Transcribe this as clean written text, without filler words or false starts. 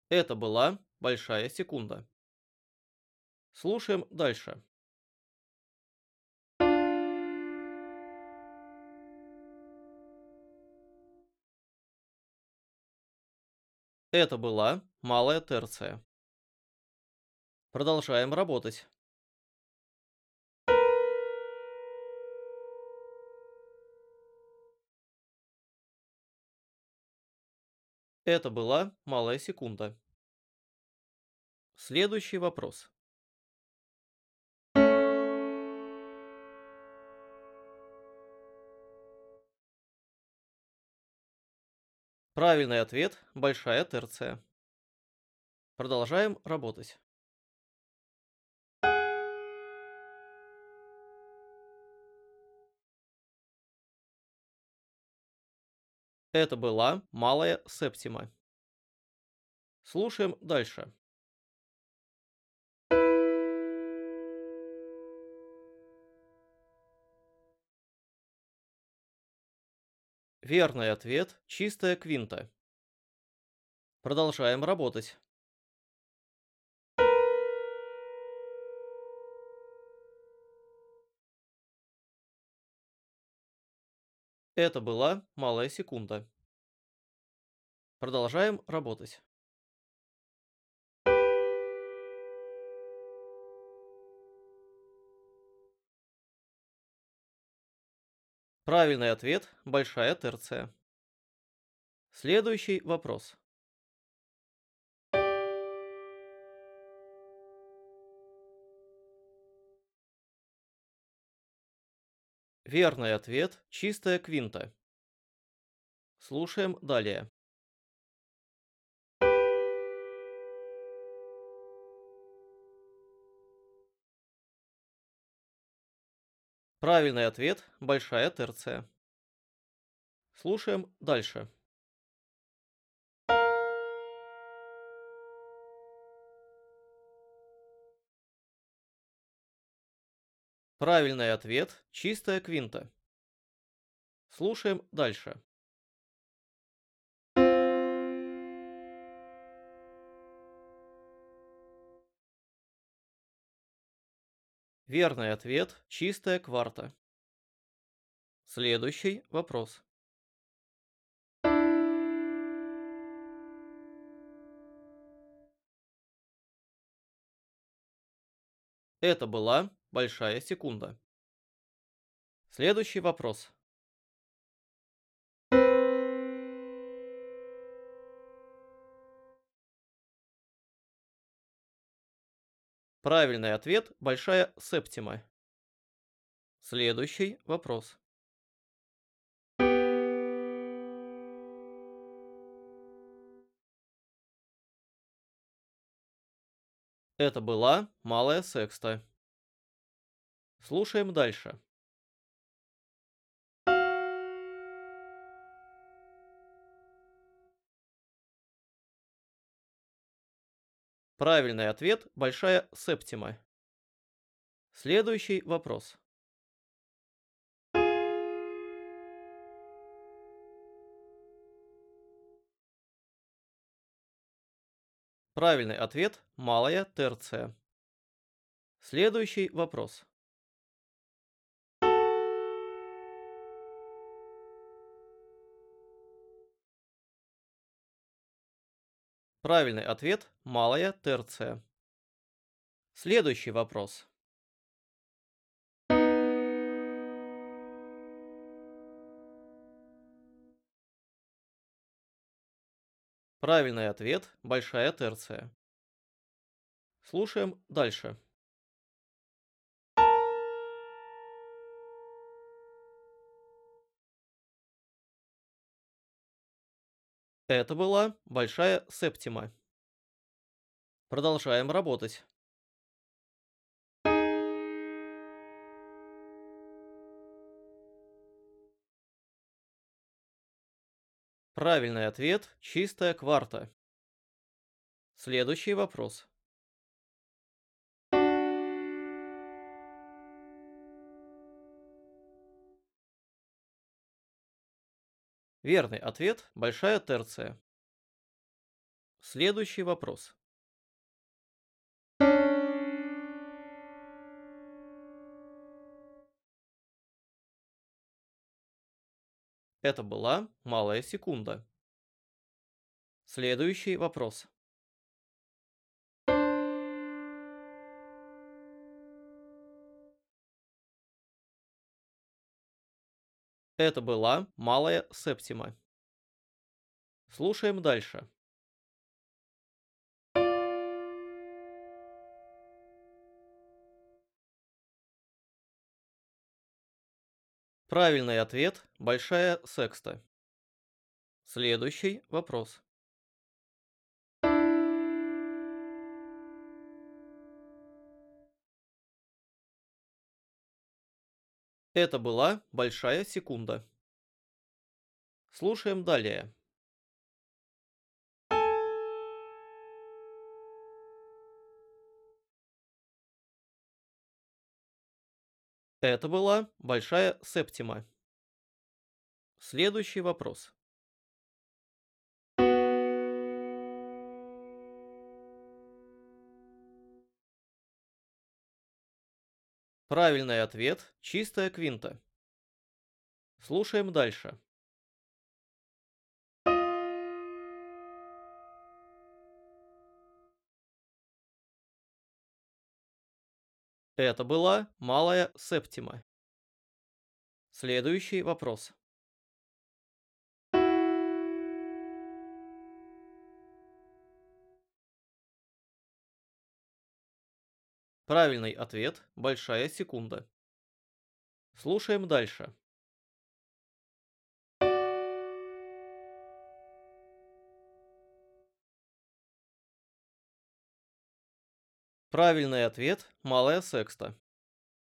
Это была большая секунда. Слушаем дальше. Это была малая терция. Продолжаем работать. Это была малая секунда. Следующий вопрос. Правильный ответ – большая терция. Продолжаем работать. Это была малая септима. Слушаем дальше. Верный ответ – чистая квинта. Продолжаем работать. Это была малая секунда. Продолжаем работать. Правильный ответ – большая терция. Следующий вопрос. Верный ответ – чистая квинта. Слушаем далее. Правильный ответ – большая терция. Слушаем дальше. Правильный ответ – чистая квинта. Слушаем дальше. Верный ответ – чистая кварта. Следующий вопрос. Это была большая секунда. Следующий вопрос. Правильный ответ – большая септима. Следующий вопрос. Это была малая секста. Слушаем дальше. Правильный ответ – большая септима. Следующий вопрос. Правильный ответ – малая терция. Следующий вопрос. Правильный ответ – малая терция. Следующий вопрос. Правильный ответ – большая терция. Слушаем дальше. Это была большая септима. Продолжаем работать. Правильный ответ – чистая кварта. Следующий вопрос. Верный ответ – большая терция. Следующий вопрос. Это была малая секунда. Следующий вопрос. Это была малая септима. Слушаем дальше. Правильный ответ – большая секста. Следующий вопрос. Это была большая секунда. Слушаем далее. Это была большая септима. Следующий вопрос. Правильный ответ – чистая квинта. Слушаем дальше. Это была малая септима. Следующий вопрос. Правильный ответ – большая секунда. Слушаем дальше. Правильный ответ – малая секста.